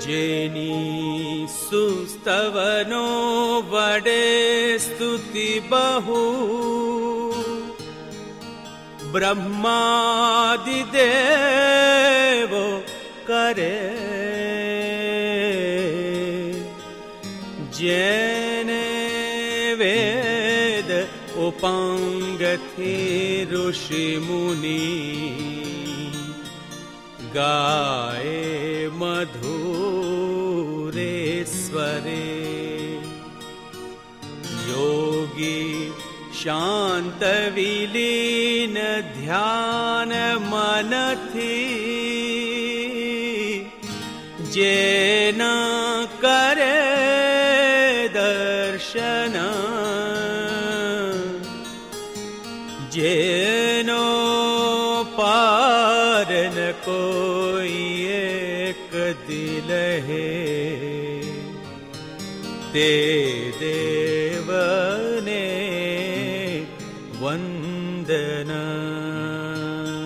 Jenny सुस्तवनो वडे स्तुति बहु ब्रह्मादिदेवो करे जेने वेद उपांगथि ऋषि मुनि गाए मधुरे स्वरे योगी शांत विलीन ध्यान मनथी जेना करे दर्शन जेनो पार न कोई एक दिल है ते देवने वंदना।